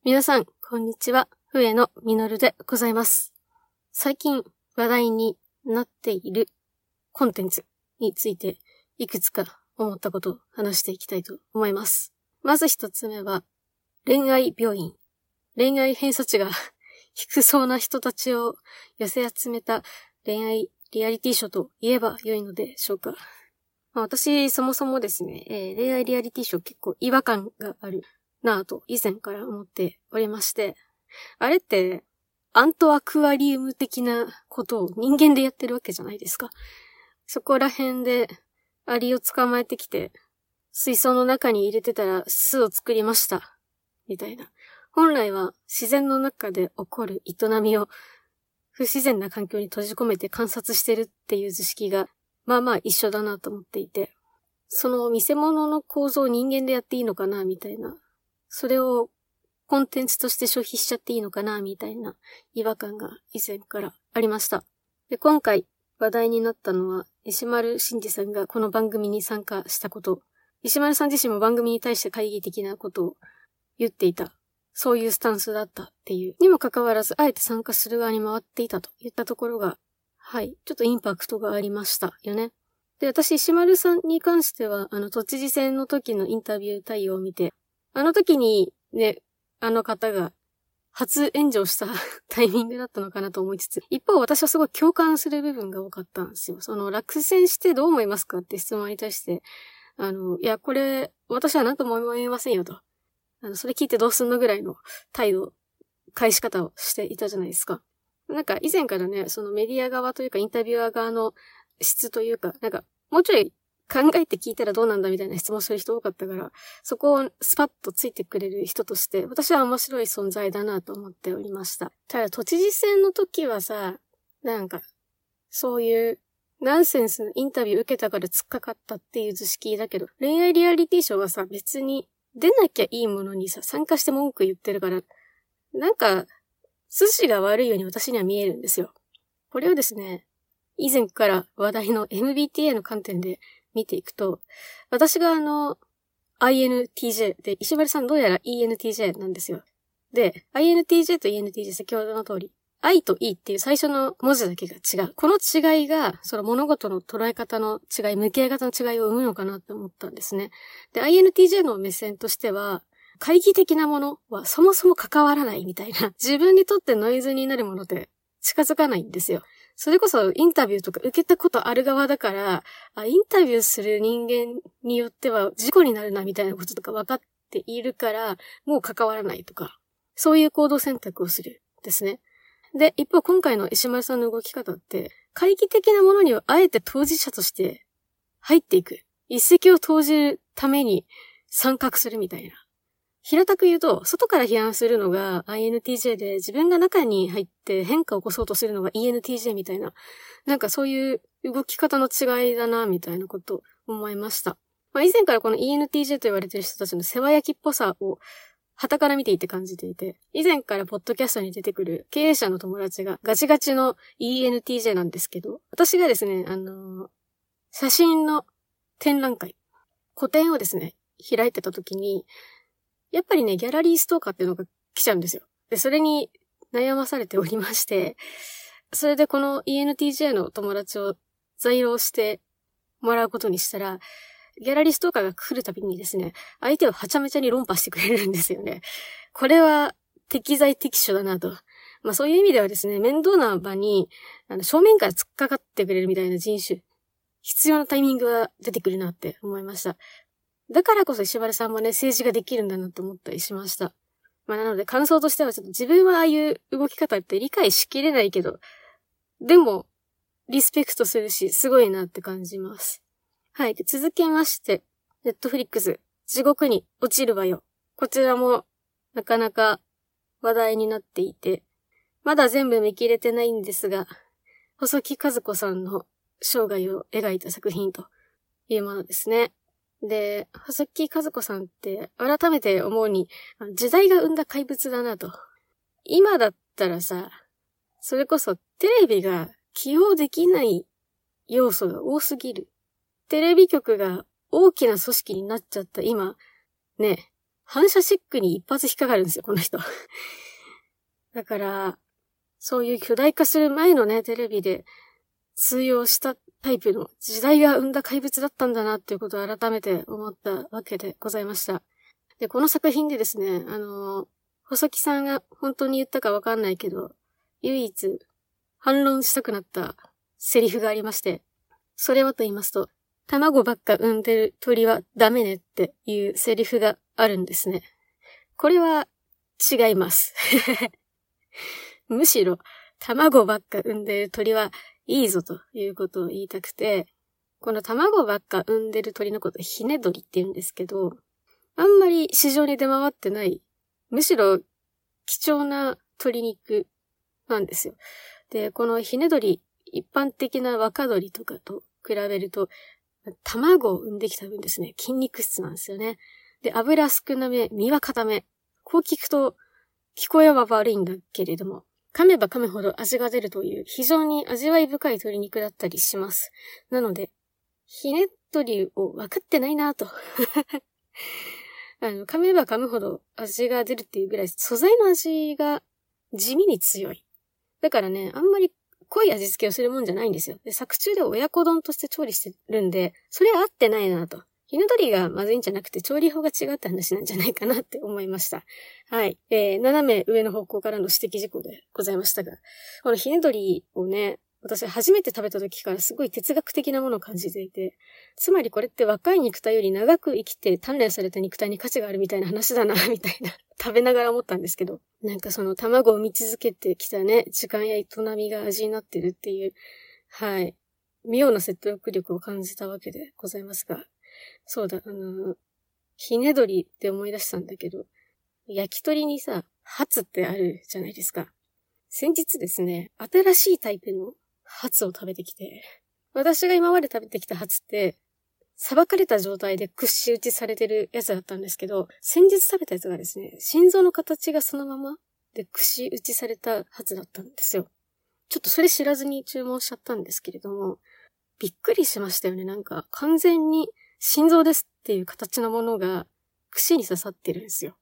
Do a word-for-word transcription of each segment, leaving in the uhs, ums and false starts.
皆さん、こんにちは。上野実でございます。最近話題になっているコンテンツについていくつか思ったことを話していきたいと思います。まず一つ目は、恋愛病院。恋愛偏差値が低そうな人たちを寄せ集めた恋愛リアリティショーと言えば良いのでしょうか。まあ、私、そもそもですね、えー、恋愛リアリティショー結構違和感があるなぁと以前から思っておりまして、あれってアントアクアリウム的なことを人間でやってるわけじゃないですか。そこら辺でアリを捕まえてきて水槽の中に入れてたら巣を作りましたみたいな。本来は自然の中で起こる営みを不自然な環境に閉じ込めて観察してるっていう図式がまあまあ一緒だなと思っていて、その見せ物の構造を人間でやっていいのかなみたいな、それをコンテンツとして消費しちゃっていいのかなみたいな違和感が以前からありました。で、今回話題になったのは石丸伸二さんがこの番組に参加したこと。石丸さん自身も番組に対して懐疑的なことを言っていた。そういうスタンスだったっていう。にもかかわらず、あえて参加する側に回っていたといったところが、はい、ちょっとインパクトがありましたよね。で、私、石丸さんに関しては、あの、都知事選の時のインタビュー対応を見て、あの時にね、あの方が初炎上したタイミングだったのかなと思いつつ、一方私はすごい共感する部分が多かったんですよ。その落選してどう思いますかって質問に対して、あの、いや、これ、私は何とも思いませんよと。あの、それ聞いてどうすんのぐらいの態度、返し方をしていたじゃないですか。なんか以前からね、そのメディア側というかインタビュアー側の質というか、なんかもうちょい考えて聞いたらどうなんだみたいな質問する人多かったから、そこをスパッとついてくれる人として、私は面白い存在だなと思っておりました。ただ都知事選の時はさ、なんか、そういうナンセンスのインタビュー受けたから突っかかったっていう図式だけど、恋愛リアリティショーはさ、別に出なきゃいいものにさ、参加して文句言ってるから、なんか、筋が悪いように私には見えるんですよ。これをですね、以前から話題の エムビーティーエー の観点で見ていくと、私があの、アイエヌティージェー で、石丸さんどうやら イーエヌティージェー なんですよ。で、アイエヌティージェー と イーエヌティージェー 先ほどの通り、I と E っていう最初の文字だけが違う。この違いが、その物事の捉え方の違い、向き合い方の違いを生むのかなって思ったんですね。で、アイエヌティージェー の目線としては、懐疑的なものはそもそも関わらないみたいな、自分にとってノイズになるものって近づかないんですよ。それこそインタビューとか受けたことある側だから、あ、インタビューする人間によっては事故になるなみたいなこととか分かっているから、もう関わらないとか、そういう行動選択をするですね。で、一方今回の石丸さんの動き方って、懐疑的なものにはあえて当事者として入っていく。一石を投じるために参画するみたいな。平たく言うと、外から批判するのが アイエヌティージェー で、自分が中に入って変化を起こそうとするのが イーエヌティージェー みたいな、なんかそういう動き方の違いだな、みたいなことを思いました。まあ、以前からこの イーエヌティージェー と言われている人たちの世話焼きっぽさを傍から見ていて感じていて、以前からポッドキャストに出てくる経営者の友達がガチガチの イーエヌティージェー なんですけど、私がですね、あのー、写真の展覧会、個展をですね、開いてた時に、やっぱりね、ギャラリーストーカーっていうのが来ちゃうんですよ。で、それに悩まされておりまして、それでこの イーエヌティージェー の友達を在労してもらうことにしたら、ギャラリーストーカーが来るたびにですね、相手をはちゃめちゃに論破してくれるんですよね。これは適材適所だなと。まあそういう意味ではですね、面倒な場にあの正面から突っかかってくれるみたいな人種、必要なタイミングが出てくるなって思いました。だからこそ石原さんもね、政治ができるんだなと思ったりしました。まあなので感想としてはちょっと自分はああいう動き方って理解しきれないけど、でもリスペクトするし、すごいなって感じます。はい。で続きまして、ネットフリックス、地獄に落ちるわよ。こちらもなかなか話題になっていて、まだ全部見切れてないんですが、細木数子さんの生涯を描いた作品というものですね。で、細木数子さんって改めて思うに、時代が生んだ怪物だなと。今だったらさ、それこそテレビが起用できない要素が多すぎる。テレビ局が大きな組織になっちゃった今、ね、 反射チェックに一発引っかかるんですよ、この人。だから、そういう巨大化する前のね、テレビで通用したタイプの時代が生んだ怪物だったんだなっていうことを改めて思ったわけでございました。で、この作品でですね、あの、細木さんが本当に言ったかわかんないけど、唯一反論したくなったセリフがありまして、それはと言いますと、卵ばっか産んでる鳥はダメねっていうセリフがあるんですね。これは違います。むしろ、卵ばっか産んでる鳥はいいぞということを言いたくて、この卵ばっか産んでる鳥のことひね鳥って言うんですけど、あんまり市場に出回ってない、むしろ貴重な鶏肉なんですよ。で、このひね鳥、一般的な若鳥とかと比べると、卵を産んできた分ですね、筋肉質なんですよね。で、油少なめ、身は固め。こう聞くと、聞こえは悪いんだけれども、噛めば噛むほど味が出るという非常に味わい深い鶏肉だったりします。なので、ひね鳥を分かってないなぁと。あの、噛めば噛むほど味が出るっていうぐらい素材の味が地味に強い。だからね、あんまり濃い味付けをするもんじゃないんですよ。で、作中で親子丼として調理してるんで、それは合ってないなと。ひね鳥がまずいんじゃなくて調理法が違うって話なんじゃないかなって思いました。はい。えー、斜め上の方向からの指摘事項でございましたが、このひね鳥をね、私初めて食べた時からすごい哲学的なものを感じていて、つまりこれって若い肉体より長く生きて鍛錬された肉体に価値があるみたいな話だな、みたいな。食べながら思ったんですけど、なんかその卵を産み続けてきたね、時間や営みが味になってるっていう、はい。妙な説得力を感じたわけでございますが、そうだ、あの、ひね鳥って思い出したんだけど、焼き鳥にさ、ハツってあるじゃないですか。先日ですね、新しいタイプのハツを食べてきて、私が今まで食べてきたハツって、さばかれた状態で串打ちされてるやつだったんですけど、先日食べたやつがですね、心臓の形がそのままで串打ちされたハツだったんですよ。ちょっとそれ知らずに注文しちゃったんですけれども、びっくりしましたよね。なんか完全に心臓ですっていう形のものが串に刺さってるんですよ。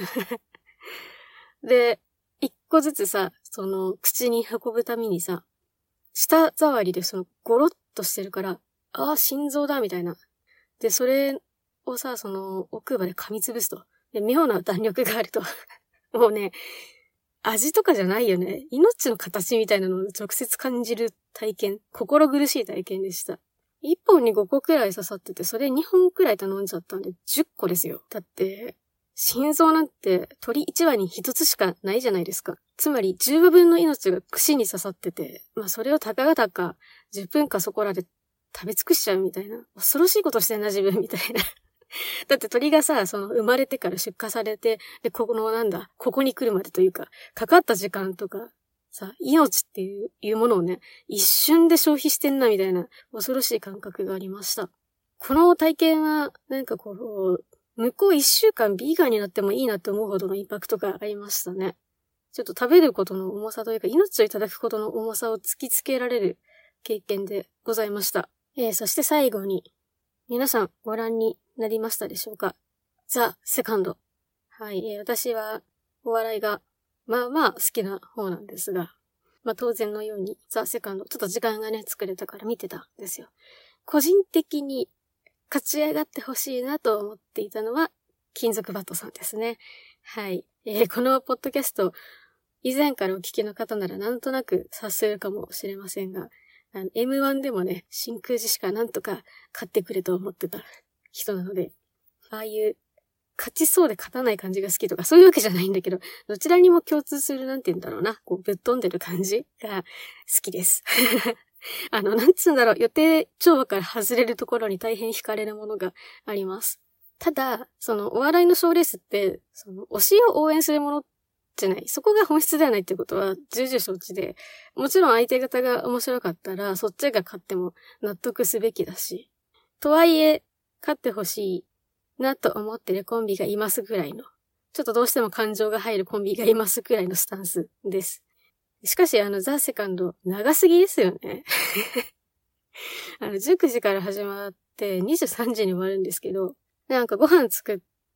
で、一個ずつさ、その口に運ぶためにさ、舌触りでそのゴロッとしてるから、ああ、心臓だみたいな。で、それをさ、その奥歯で噛みつぶすと。で、妙な弾力があると。もうね、味とかじゃないよね。命の形みたいなのを直接感じる体験。心苦しい体験でした。いっぽんにごこくらい刺さってて、それにほんくらい頼んじゃったんで、じゅっこですよ。だって、心臓なんて鳥いちわにひとつしかないじゃないですか。つまりじゅうわぶんの命が串に刺さってて、まあそれをたかがたかじゅっぷんかそこらで食べ尽くしちゃうみたいな。恐ろしいことしてんな自分みたいな。だって鳥がさ、その生まれてから出荷されて、で、ここのなんだ、ここに来るまでというか、かかった時間とか、さ、命っていう、いうものをね、一瞬で消費してんなみたいな恐ろしい感覚がありました。この体験は、なんかこう、向こう一週間ビーガンになってもいいなって思うほどのインパクトがありましたね。ちょっと食べることの重さというか、命をいただくことの重さを突きつけられる経験でございました。えー、そして最後に、皆さんご覧になりましたでしょうか？ザ・セカンド。はい、えー、私はお笑いがまあまあ好きな方なんですが、まあ当然のようにザ・セカンド、ちょっと時間がね、作れたから見てたんですよ。個人的に勝ち上がってほしいなと思っていたのは、金属バットさんですね。はい。えー、このポッドキャスト、以前からお聞きの方ならなんとなく察するかもしれませんが、あの エムワン でもね、真空ジェシカなんとか勝ってくれと思ってた人なので、ああいう勝ちそうで勝たない感じが好きとか、そういうわけじゃないんだけど、どちらにも共通するなんて言うんだろうな、こうぶっ飛んでる感じが好きです。あの、なんつうんだろう、予定調和から外れるところに大変惹かれるものがあります。ただ、そのお笑いの賞レースって、その推しを応援するものじゃない。そこが本質ではないっていうことは重々承知で、もちろん相手方が面白かったら、そっちが勝っても納得すべきだし、とはいえ、勝ってほしいなと思ってるコンビがいますぐらいの、ちょっとどうしても感情が入るコンビがいますぐらいのスタンスです。しかし、あの、ザ・セカンド、長すぎですよね。あの、じゅうくじから始まってにじゅうさんじに終わるんですけど、なんかご飯作っ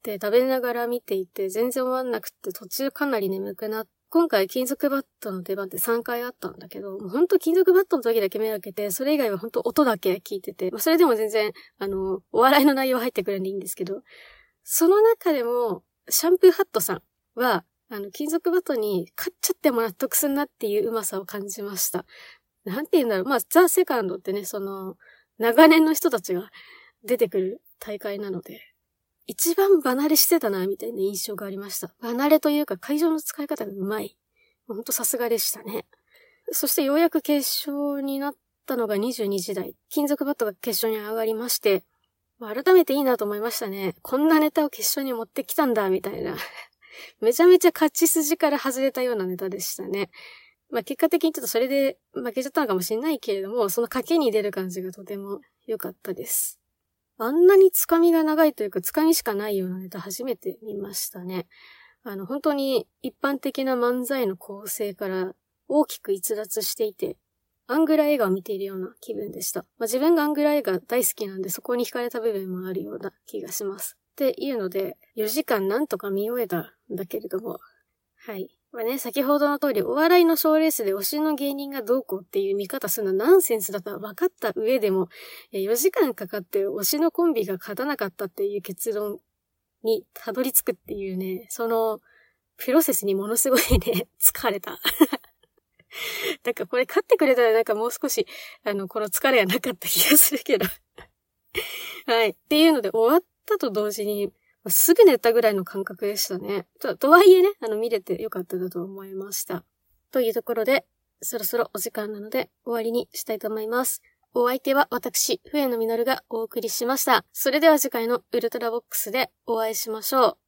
って食べながら見ていて全然終わんなくて途中かなり眠くなって、今回金属バットの出番ってさんかいあったんだけど、もうほんと金属バットの時だけ目開けて、それ以外はほんと音だけ聞いてて、まあ、それでも全然、あの、お笑いの内容入ってくるんでいいんですけど、その中でも、シャンプーハットさんは、あの、金属バットに勝っちゃっても納得すんなっていううまさを感じました。なんて言うんだろう。まあ、ザ・セカンドってね、その、長年の人たちが出てくる大会なので、一番離れしてたな、みたいな印象がありました。離れというか会場の使い方がうまい。ほんとさすがでしたね。そしてようやく決勝になったのがにじゅうにじ台。金属バットが決勝に上がりまして、改めていいなと思いましたね。こんなネタを決勝に持ってきたんだ、みたいな。めちゃめちゃ勝ち筋から外れたようなネタでしたね。まあ結果的にちょっとそれで負けちゃったのかもしれないけれども、その賭けに出る感じがとても良かったです。あんなにつかみが長いというか、つかみしかないようなネタ初めて見ましたね。あの、本当に一般的な漫才の構成から大きく逸脱していて、アングラ映画を見ているような気分でした。まあ、自分がアングラ映画大好きなんで、そこに惹かれた部分もあるような気がします。っていうので、よじかんなんとか見終えたんだけれども、はい。まあね、先ほどの通り、お笑いの賞レースで推しの芸人がどうこうっていう見方するのはナンセンスだとは分かった上でも、よじかんかかって推しのコンビが勝たなかったっていう結論にたどり着くっていうね、そのプロセスにものすごいね、疲れた。なんかこれ勝ってくれたらなんかもう少し、あの、この疲れがなかった気がするけど。はい。っていうので終わったと同時に、すぐ寝たぐらいの感覚でしたね。と、とはいえね、あの、見れてよかっただと思いました。というところで、そろそろお時間なので終わりにしたいと思います。お相手は私、笛野実がお送りしました。それでは次回のウルトラボックスでお会いしましょう。